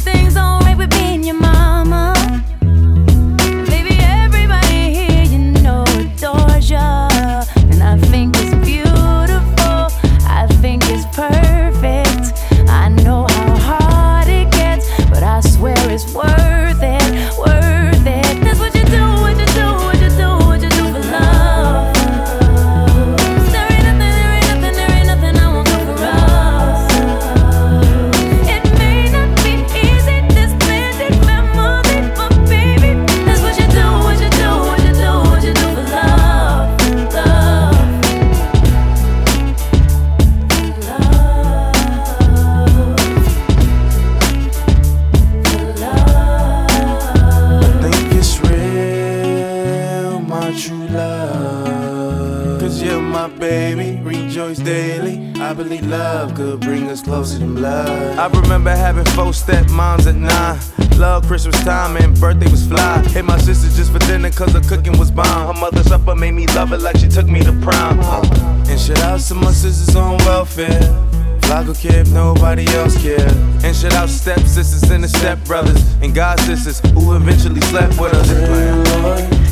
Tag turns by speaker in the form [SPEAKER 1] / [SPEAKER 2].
[SPEAKER 1] everything's alright with being your mama. Baby, everybody here you know adores ya. And I think it's beautiful, I think it's perfect. I know how hard it gets, but I swear it's worth it, worth it. That's what you do, what you do, what you do, what you do for love. There ain't nothing I won't do for us. It may not be easy, this splendid memory, but baby, that's what you do, what you do, what you do, what you do for love, love,
[SPEAKER 2] I think it's real, my true love. Cause you're my baby, rejoice daily. I believe love could bring us closer than blood. I remember having 4 stepmoms at 9. Love Christmas time and birthday was fly. Hit my sister just for dinner cause her cooking was bomb. Her mother's supper made me love her like she took me to prom. And shout out to my sisters on welfare. I could care if nobody else cared. And shout out step sisters and the step brothers and god sisters who eventually slept with us.